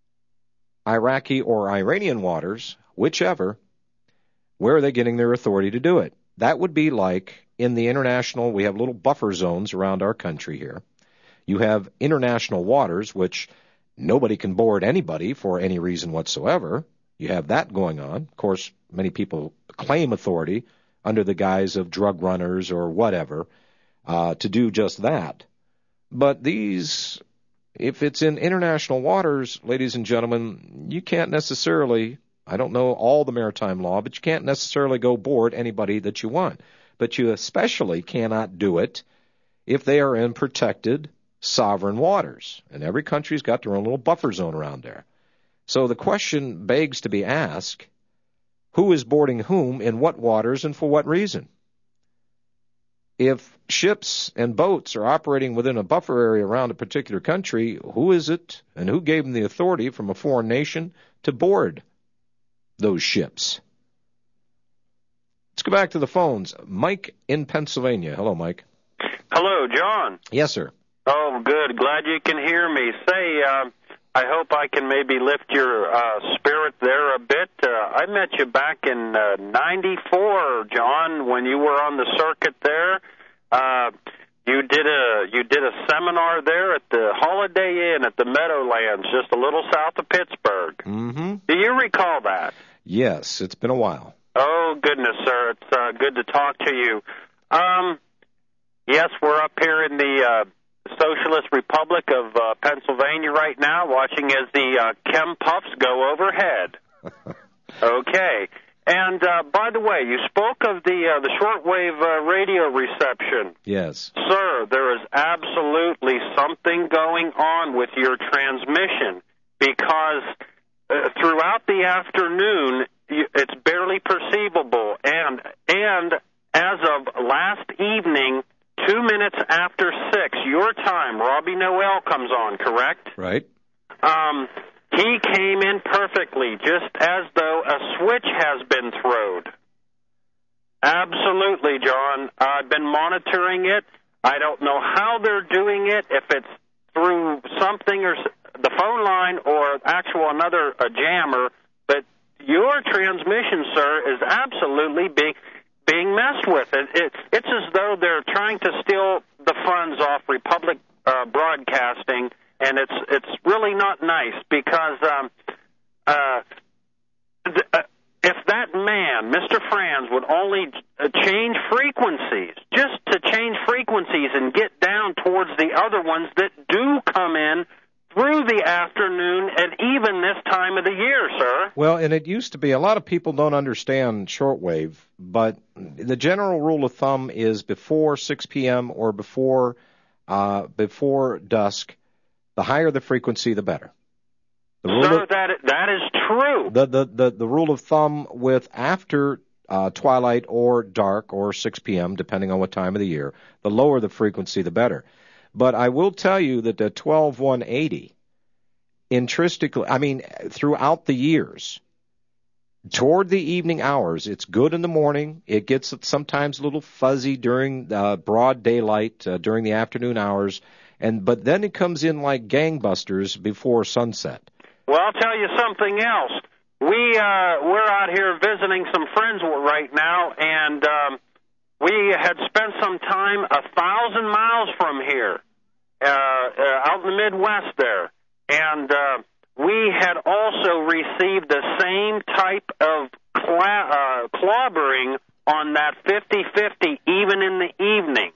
Iraqi or Iranian waters, whichever, where are they getting their authority to do it? That would be like in the international, we have little buffer zones around our country here. You have international waters, which nobody can board anybody for any reason whatsoever. You have that going on. Of course, many people claim authority under the guise of drug runners or whatever, to do just that. But these, if it's in international waters, ladies and gentlemen, you can't necessarily, I don't know all the maritime law, but you can't necessarily go board anybody that you want. But you especially cannot do it if they are in protected sovereign waters. And every country's got their own little buffer zone around there. So the question begs to be asked, who is boarding whom in what waters and for what reason? If ships and boats are operating within a buffer area around a particular country, who is it and who gave them the authority from a foreign nation to board those ships? Let's go back to the phones. Mike in Pennsylvania. Hello, Mike. Hello, John. Yes, sir. Oh, good. Glad you can hear me. Say, I hope I can maybe lift your spirit there a bit. I met you back in '94, John, when you were on the circuit there. You did a seminar there at the Holiday Inn at the Meadowlands, just a little south of Pittsburgh. Mm-hmm. Do you recall that? Yes, it's been a while. Oh, goodness, sir. It's good to talk to you. Yes, we're up here in the Socialist Republic of Pennsylvania right now, watching as the chem puffs go overhead. Okay. And, by the way, you spoke of the shortwave radio reception. Yes. Sir, there is absolutely something going on with your transmission because throughout the afternoon, it's barely perceivable. And as of last evening, 2 minutes after 6, your time, Robbie Noel comes on, correct? Right. He came in perfectly, just as though a switch has been thrown. Absolutely, John. I've been monitoring it. I don't know how they're doing it, if it's through something or the phone line or another jammer, but your transmission, sir, is absolutely being messed with. It's as though they're trying to steal the funds off Republic Broadcasting, and it's really not nice because if that man, Mr. Franz, would only change frequencies, just to change frequencies and get down towards the other ones that do come in through the afternoon and even this time of the year, sir. Well, and it used to be, a lot of people don't understand shortwave, but the general rule of thumb is before 6 p.m. or before dusk, the higher the frequency, the better. Sir, that is true. The rule of thumb with after twilight or dark or 6 p.m., depending on what time of the year, the lower the frequency, the better. But I will tell you that the 12180, intrinsically, I mean, throughout the years, toward the evening hours, it's good in the morning. It gets sometimes a little fuzzy during broad daylight, during the afternoon hours, but then it comes in like gangbusters before sunset. Well, I'll tell you something else. We're out here visiting some friends right now, and we had spent some time 1,000 miles from here, out in the Midwest there, and we had also received the same type of clobbering on that 50/50 even in the evening.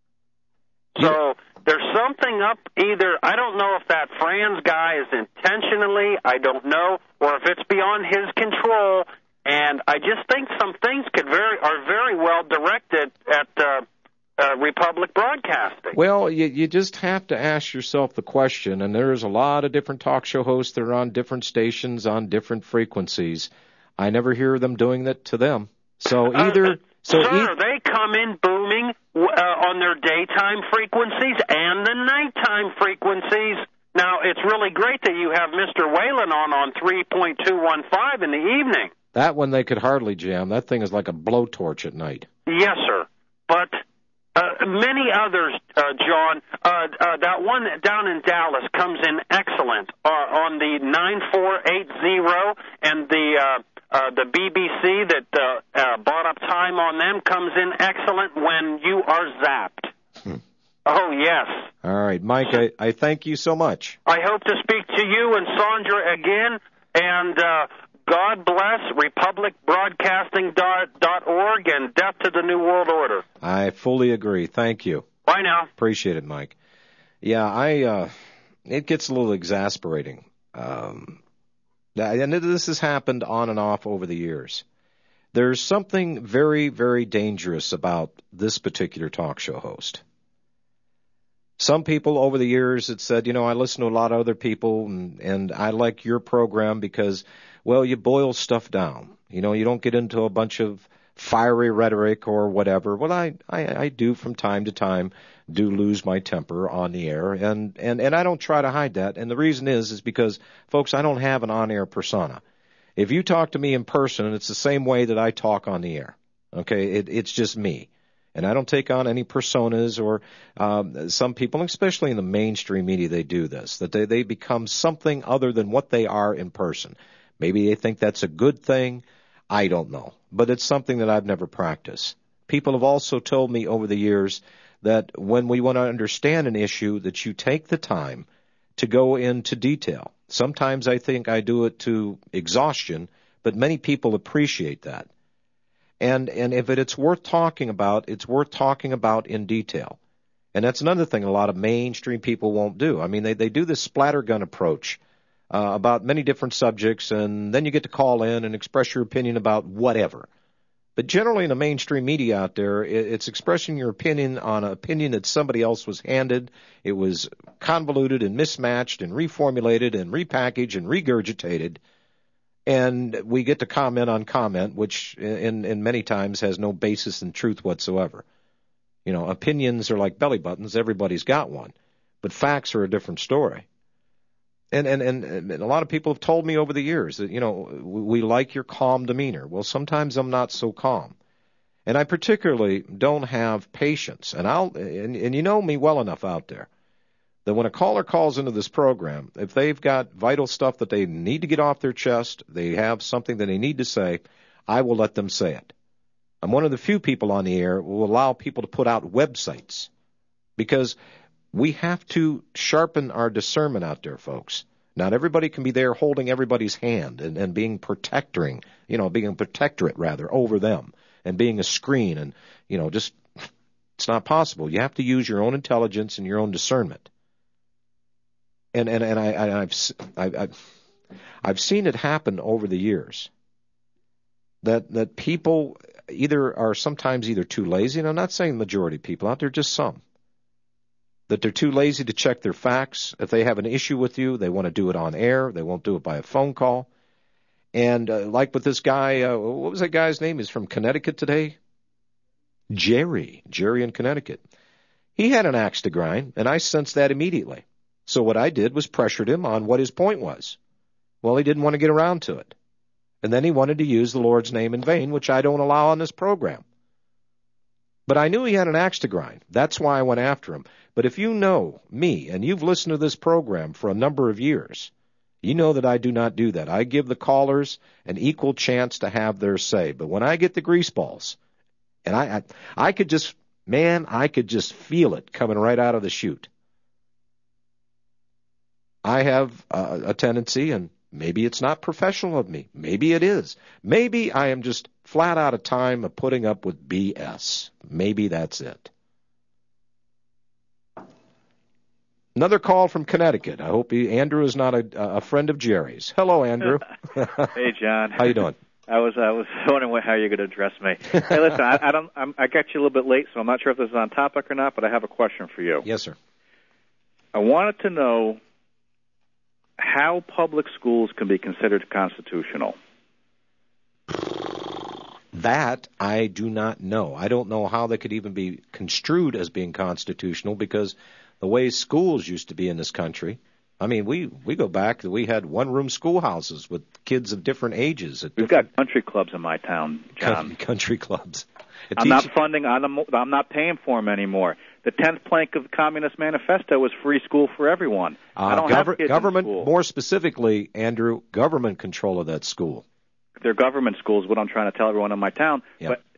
So there's something up either, I don't know if that Franz guy is intentionally, I don't know, or if it's beyond his control, and I just think some things are very well directed at Republic Broadcasting. Well, you just have to ask yourself the question, and there's a lot of different talk show hosts that are on different stations on different frequencies. I never hear them doing that to them. So Sir, they come in booming on their daytime frequencies and the nighttime frequencies. Now, it's really great that you have Mr. Whalen on 3.215 in the evening. That one they could hardly jam. That thing is like a blowtorch at night. Yes, sir. But many others, John, that one down in Dallas comes in excellent on the 9480, and the BBC that bought up time on them comes in excellent when you are zapped. Oh, yes. All right, Mike, I thank you so much. I hope to speak to you and Sandra again, and God bless republicbroadcasting.org and death to the New World Order. I fully agree. Thank you. Bye now. Appreciate it, Mike. Yeah, it gets a little exasperating. And this has happened on and off over the years. There's something very, very dangerous about this particular talk show host. Some people over the years had said, I listen to a lot of other people, and I like your program because, well, you boil stuff down. You don't get into a bunch of fiery rhetoric or whatever. Well, I do from time to time do lose my temper on the air, and I don't try to hide that. And the reason is because, folks, I don't have an on-air persona. If you talk to me in person, it's the same way that I talk on the air. Okay, it's just me. And I don't take on any personas or some people, especially in the mainstream media, they do this, that they become something other than what they are in person. Maybe they think that's a good thing. I don't know. But it's something that I've never practiced. People have also told me over the years that when we want to understand an issue, that you take the time to go into detail. Sometimes I think I do it to exhaustion, but many people appreciate that. And if it's worth talking about, it's worth talking about in detail. And that's another thing a lot of mainstream people won't do. I mean, they do this splattergun approach about many different subjects, and then you get to call in and express your opinion about whatever. But generally in the mainstream media out there, it's expressing your opinion on an opinion that somebody else was handed. It was convoluted and mismatched and reformulated and repackaged and regurgitated. And we get to comment on comment, which in many times has no basis in truth whatsoever. Opinions are like belly buttons. Everybody's got one. But facts are a different story. And a lot of people have told me over the years that, we like your calm demeanor. Well, sometimes I'm not so calm. And I particularly don't have patience. And you know me well enough out there that when a caller calls into this program, if they've got vital stuff that they need to get off their chest, they have something that they need to say, I will let them say it. I'm one of the few people on the air who will allow people to put out websites because we have to sharpen our discernment out there, folks. Not everybody can be there holding everybody's hand and being protectoring, being a protectorate rather over them and being a screen and, just it's not possible. You have to use your own intelligence and your own discernment. I've seen it happen over the years that people are sometimes either too lazy, and I'm not saying the majority of people out there, just some, that they're too lazy to check their facts. If they have an issue with you, they want to do it on air. They won't do it by a phone call. And like with this guy, what was that guy's name? He's from Connecticut today. Jerry in Connecticut. He had an axe to grind, and I sensed that immediately. So what I did was pressured him on what his point was. Well, he didn't want to get around to it. And then he wanted to use the Lord's name in vain, which I don't allow on this program. But I knew he had an axe to grind. That's why I went after him. But if you know me, and you've listened to this program for a number of years, you know that I do not do that. I give the callers an equal chance to have their say. But when I get the grease balls, and I could just feel it coming right out of the chute. I have a tendency, and maybe it's not professional of me. Maybe it is. Maybe I am just flat out of time of putting up with BS. Maybe that's it. Another call from Connecticut. I hope Andrew is not a friend of Jerry's. Hello, Andrew. Hey, John. How you doing? I was wondering how you're going to address me. Hey, listen, I got you a little bit late, so I'm not sure if this is on topic or not, but I have a question for you. Yes, sir. I wanted to know how public schools can be considered constitutional. That I do not know. I don't know how they could even be construed as being constitutional, because the way schools used to be in this country, I mean, we go back, we had one-room schoolhouses with kids of different ages. We've got country clubs in my town, John. Country clubs. I'm not paying for them anymore. The 10th plank of the Communist Manifesto is free school for everyone. I don't have kids government, in school. More specifically, Andrew, government control of that school. They're government schools, what I'm trying to tell everyone in my town. Yep. But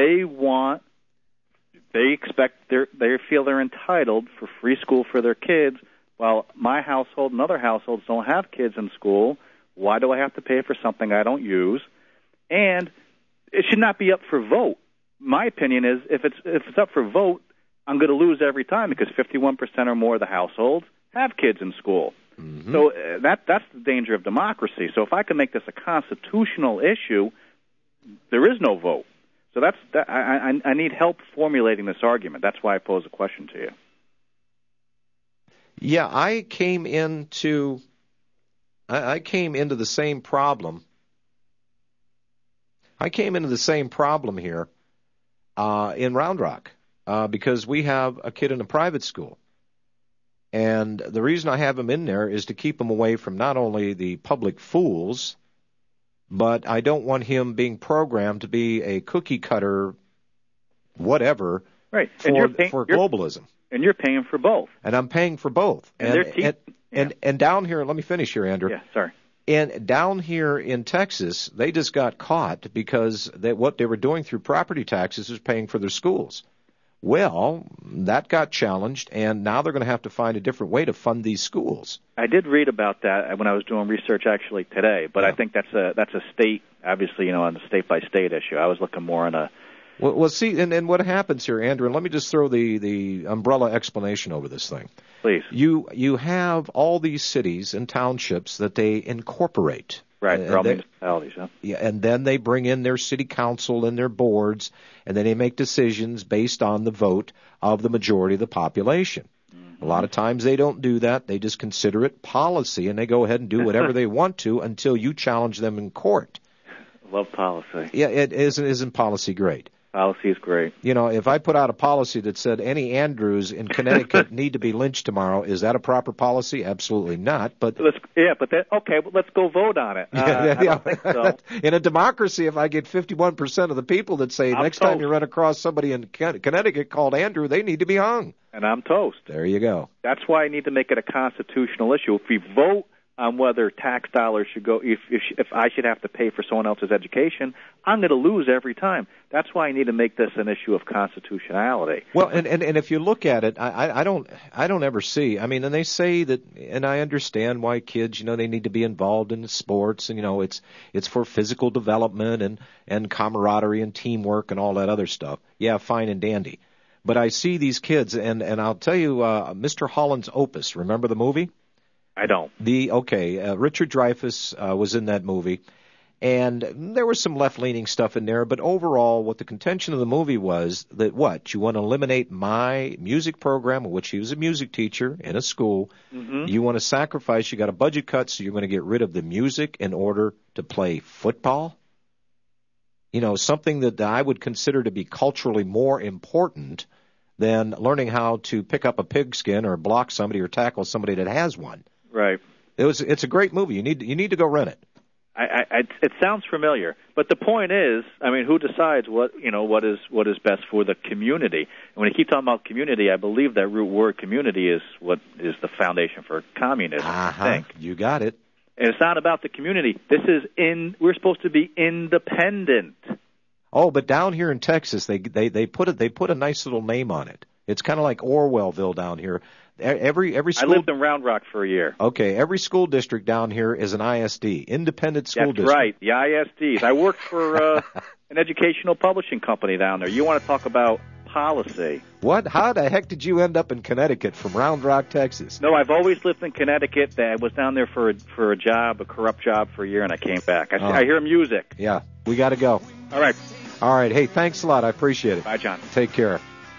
they feel they're entitled for free school for their kids, while my household and other households don't have kids in school. Why do I have to pay for something I don't use? And it should not be up for vote. My opinion is, if it's up for vote, I'm going to lose every time, because 51% or more of the households have kids in school. Mm-hmm. So that's the danger of democracy. So if I can make this a constitutional issue, there is no vote. So I need help formulating this argument. That's why I pose a question to you. Yeah, I came into the same problem. I came into the same problem here in Round Rock because we have a kid in a private school. And the reason I have him in there is to keep him away from not only the public fools, but I don't want him being programmed to be a cookie cutter, whatever, right. for globalism. And you're paying for both. And I'm paying for both. And down here, let me finish here, Andrew. Yeah, sorry. And down here in Texas, they just got caught because what they were doing through property taxes was paying for their schools. Well, that got challenged, and now they're going to have to find a different way to fund these schools. I did read about that when I was doing research actually today, but yeah. I think that's a state, obviously, on a state-by-state issue. I was looking more on a... Well, see, and what happens here, Andrew, and let me just throw the umbrella explanation over this thing. Please. You have all these cities and townships that they incorporate. Right, they're all municipalities, huh? Yeah, and then they bring in their city council and their boards, and then they make decisions based on the vote of the majority of the population. Mm-hmm. A lot of times they don't do that. They just consider it policy, and they go ahead and do whatever they want to until you challenge them in court. Love policy. Yeah, isn't policy great? Policy is great. If I put out a policy that said any Andrews in Connecticut need to be lynched tomorrow, is that a proper policy? Absolutely not. But let's go vote on it. I don't think so. In a democracy, if I get 51% of the people that say next time you run across somebody in Connecticut called Andrew, they need to be hung. And I'm toast. There you go. That's why I need to make it a constitutional issue. If we vote on whether tax dollars should go, if I should have to pay for someone else's education, I'm going to lose every time. That's why I need to make this an issue of constitutionality. Well, and if you look at it, I don't ever see. I mean, and they say that, and I understand why kids, they need to be involved in sports, and it's for physical development and camaraderie and teamwork and all that other stuff. Yeah, fine and dandy. But I see these kids, and I'll tell you, Mr. Holland's Opus. Remember the movie? I don't. Richard Dreyfuss was in that movie, and there was some left-leaning stuff in there, but overall what the contention of the movie was that you want to eliminate my music program, in which he was a music teacher in a school. Mm-hmm. You want to sacrifice, you got a budget cut, so you're going to get rid of the music in order to play football? Something that I would consider to be culturally more important than learning how to pick up a pigskin or block somebody or tackle somebody that has one. Right. It's a great movie. You need to go rent it. It sounds familiar, but the point is, who decides what is best for the community? And when you keep talking about community, I believe that root word community is what is the foundation for communism. I think you got it. And it's not about the community. We're supposed to be independent. Oh, but down here in Texas, they put a nice little name on it. It's kind of like Orwellville down here. Every school. I lived in Round Rock for a year. Okay, every school district down here is an ISD, independent school district. That's right, the ISDs. I worked for an educational publishing company down there. You want to talk about policy? What? How the heck did you end up in Connecticut from Round Rock, Texas? No, I've always lived in Connecticut. I was down there for a job, a corrupt job for a year, and I came back. I hear music. Yeah, we got to go. All right. Hey, thanks a lot. I appreciate it. Bye, John. Take care.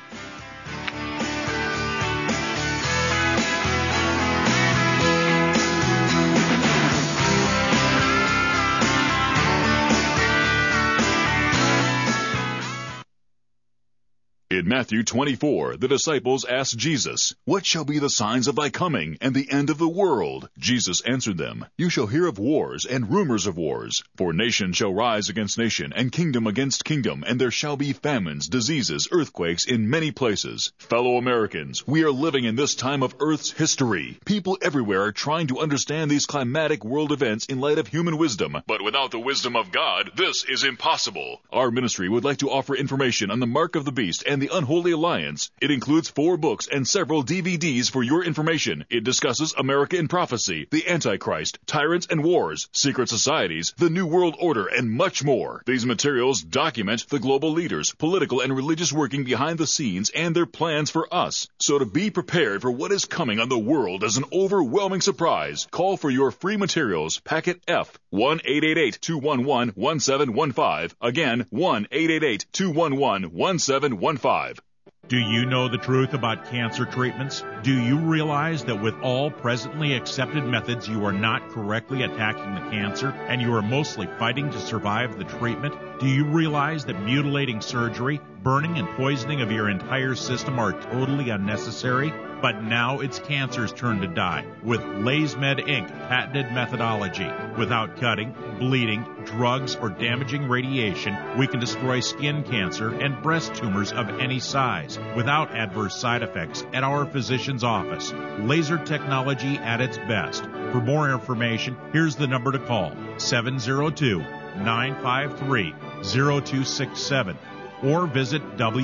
In Matthew 24, the disciples asked Jesus, "What shall be the signs of thy coming and the end of the world?" Jesus answered them, "You shall hear of wars and rumors of wars. For nation shall rise against nation, and kingdom against kingdom, and there shall be famines, diseases, earthquakes in many places." Fellow Americans, we are living in this time of Earth's history. People everywhere are trying to understand these climatic world events in light of human wisdom. But without the wisdom of God, this is impossible. Our ministry would like to offer information on the mark of the beast and the Unholy Alliance. It includes 4 books and several DVDs for your information. It discusses America in prophecy, the Antichrist, tyrants and wars, secret societies, the New World Order, and much more. These materials document the global leaders, political and religious working behind the scenes and their plans for us. So to be prepared for what is coming on the world as an overwhelming surprise, call for your free materials, packet F, 1-888-211-1715. Again, 1-888-211-1715. Do you know the truth about cancer treatments? Do you realize that with all presently accepted methods, you are not correctly attacking the cancer and you are mostly fighting to survive the treatment? Do you realize that mutilating surgery, burning and poisoning of your entire system are totally unnecessary? But now it's cancer's turn to die with LazeMed Inc. patented methodology. Without cutting, bleeding, drugs, or damaging radiation, we can destroy skin cancer and breast tumors of any size without adverse side effects at our physician's office. Laser technology at its best. For more information, here's the number to call, 702-953-0267. Or visit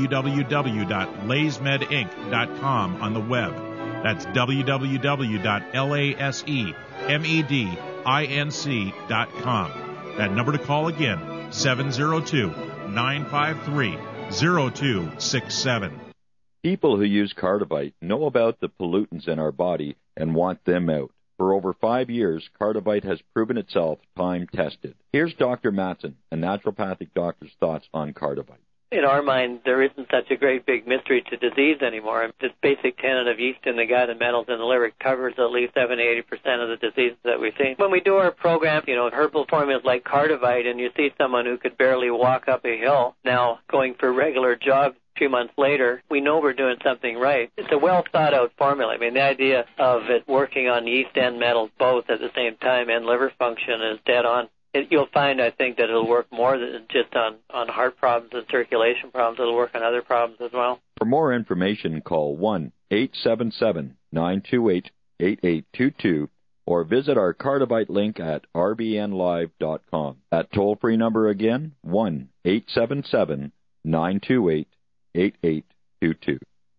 www.lazemedinc.com on the web. That's www.lazemedinc.com. That number to call again, 702-953-0267. People who use Cardivite know about the pollutants in our body and want them out. For over 5 years, Cardivite has proven itself time-tested. Here's Dr. Matson, a naturopathic doctor's thoughts on Cardivite. In our mind, there isn't such a great big mystery to disease anymore. This basic tenet of yeast in the gut and metals in the liver covers at least 70-80% of the diseases that we see. When we do our program, herbal formulas like Cardivite, and you see someone who could barely walk up a hill now going for regular jogs 2 months later, we know we're doing something right. It's a well-thought-out formula. The idea of it working on yeast and metals both at the same time and liver function is dead on. You'll find, I think, that it'll work more than just on heart problems and circulation problems. It'll work on other problems as well. For more information, call 1-877-928-8822 or visit our Cardivite link at rbnlive.com. That toll-free number again, 1-877-928-8822.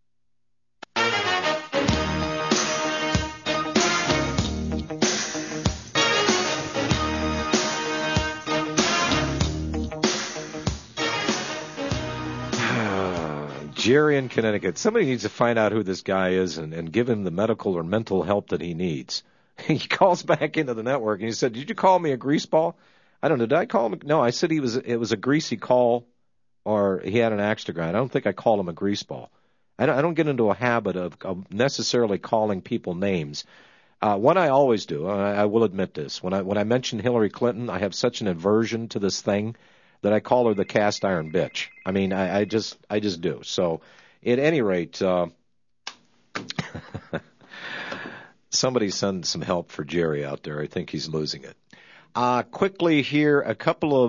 Jerry in Connecticut. Somebody needs to find out who this guy is and give him the medical or mental help that he needs. He calls back into the network, and he said, did you call me a greaseball? I don't know. Did I call him? No, I said it was a greasy call, or he had an axe to grind. I don't think I called him a greaseball. I don't get into a habit of necessarily calling people names. What I always do, I will admit this, when I mention Hillary Clinton, I have such an aversion to this thing that I call her the cast iron bitch. I mean, I just do. So, at any rate, somebody send some help for Jerry out there. I think he's losing it. Quickly here, a couple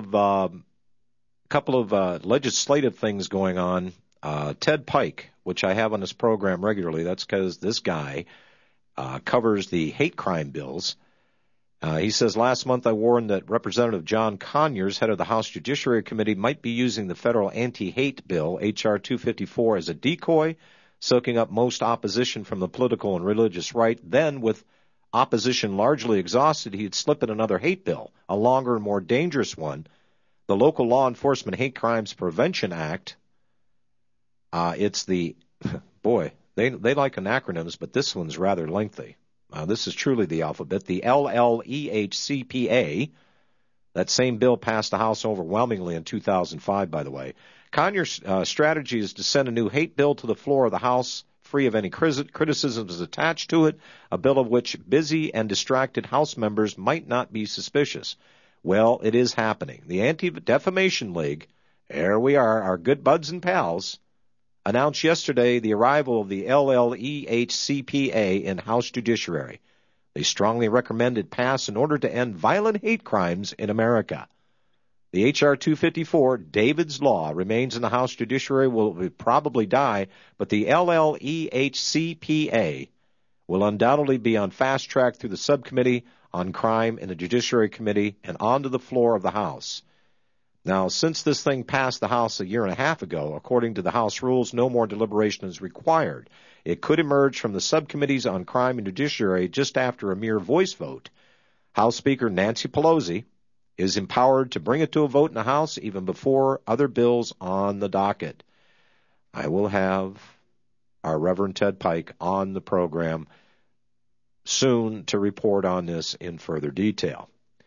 of legislative things going on. Ted Pike, which I have on this program regularly, that's because this guy covers the hate crime bills. He says, last month I warned that Representative John Conyers, head of the House Judiciary Committee, might be using the federal anti-hate bill, H.R. 254, as a decoy, soaking up most opposition from the political and religious right. Then, with opposition largely exhausted, he'd slip in another hate bill, a longer and more dangerous one, the Local Law Enforcement Hate Crimes Prevention Act. It's the, boy, they like acronyms, but this one's rather lengthy. This is truly the alphabet. The LLEHCPA. That same bill passed the House overwhelmingly in 2005, by the way. Conyers' strategy is to send a new hate bill to the floor of the House, free of any criticisms attached to it, a bill of which busy and distracted House members might not be suspicious. Well, it is happening. The Anti-Defamation League, there we are, our good buds and pals, announced yesterday the arrival of the LLEHCPA in House Judiciary. They strongly recommend it pass in order to end violent hate crimes in America. The H.R. 254, David's Law, remains in the House Judiciary, will probably die, but the LLEHCPA will undoubtedly be on fast track through the Subcommittee on Crime in the Judiciary Committee and onto the floor of the House. Now, since this thing passed the House a year and a half ago, according to the House rules, no more deliberation is required. It could emerge from the subcommittees on crime and judiciary just after a mere voice vote. House Speaker Nancy Pelosi is empowered to bring it to a vote in the House even before other bills on the docket. I will have our Reverend Ted Pike on the program soon to report on this in further detail.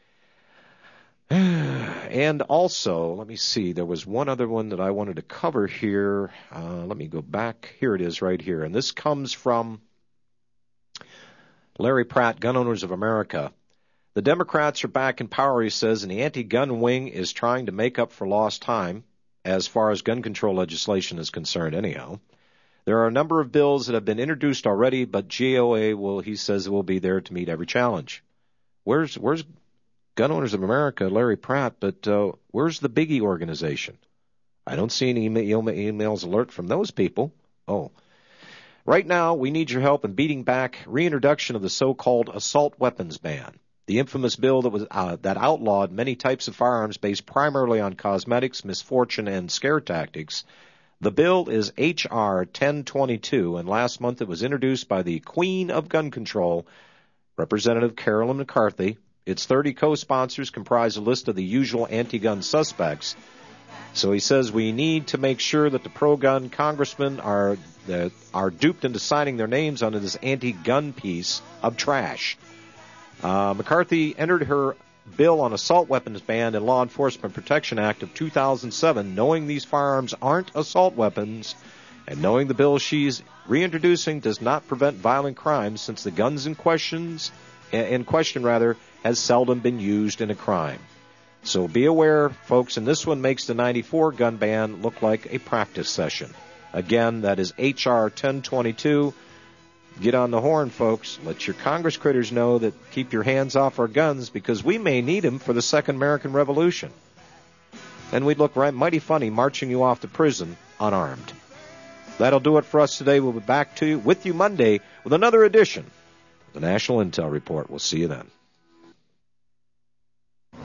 And also, let me see, there was one other one that I wanted to cover here. Let me go back. Here it is right here. And this comes from Larry Pratt, Gun Owners of America. The Democrats are back in power, he says, and the anti-gun wing is trying to make up for lost time as far as gun control legislation is concerned anyhow. There are a number of bills that have been introduced already, but GOA he says, will be there to meet every challenge. Where's Gun Owners of America, Larry Pratt, but where's the biggie organization? I don't see any emails alert from those people. Oh. Right now, we need your help in beating back reintroduction of the so-called assault weapons ban. The infamous bill that outlawed many types of firearms based primarily on cosmetics, misfortune, and scare tactics. The bill is H.R. 1022, and last month it was introduced by the Queen of Gun Control, Representative Carolyn McCarthy. Its 30 co-sponsors comprise a list of the usual anti-gun suspects. So he says we need to make sure that the pro-gun congressmen are duped into signing their names onto this anti-gun piece of trash. McCarthy entered her bill on assault weapons ban and Law Enforcement Protection Act of 2007, knowing these firearms aren't assault weapons, and knowing the bill she's reintroducing does not prevent violent crimes, since the guns in question has seldom been used in a crime. So be aware, folks, and this one makes the 94 gun ban look like a practice session. Again, that is H.R. 1022. Get on the horn, folks. Let your Congress critters know that keep your hands off our guns, because we may need them for the Second American Revolution. And we'd look mighty funny marching you off to prison unarmed. That'll do it for us today. We'll be back with you Monday with another edition of the National Intel Report. We'll see you then.